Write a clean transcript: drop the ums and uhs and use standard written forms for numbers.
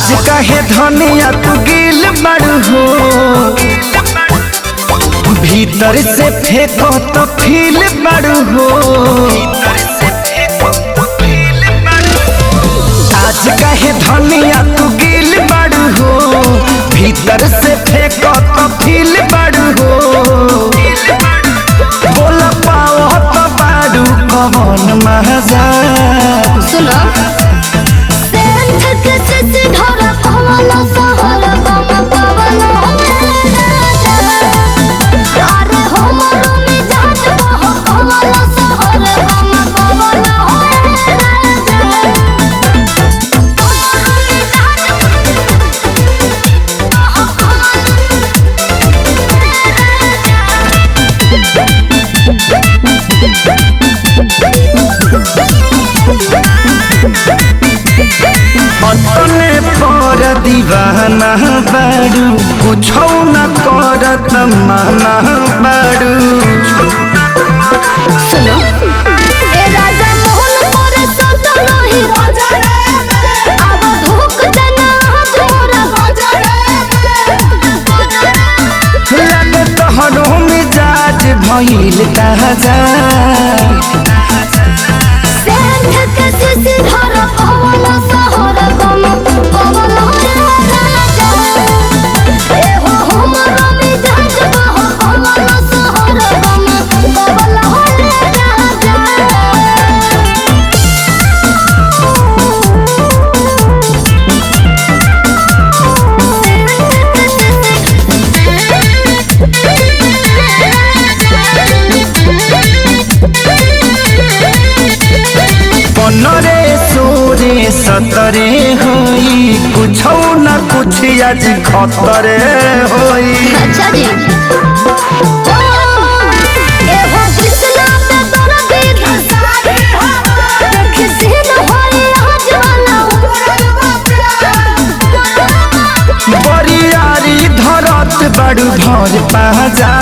आज कहे धनिया तू गिल बड़ू हो, भीतर से फेंको तो फील बड़ू हो। आज कहे धनिया तू गिल बड़ू हो, भीतर से फेंको तो फील बड़ू हो। बोला पाओ तो बारू कौन मजा सुनो अपने पर दीवाना बारू, कुछो न करत माना बारू। सुनो ए राजा मोहन पर सदा नहीं राजा रे, अब धोख देना तोरा राजा रे। लगे तोहरो मिजाज भइल ताजा, सेंध के सिसी धर पवन सहर गम पवन राजा। ए हो हमरा मिजाज बह पवन सहर गम पवन राजा। बनरे सोरे सतरे होई, कुछो न कुछ आज खतरे होई। अच्छा जी ए हो कृष्णा पे तोरा दीद सारे किसी न होई आज वाला बरियारी धरत बड़ू भर पाजा।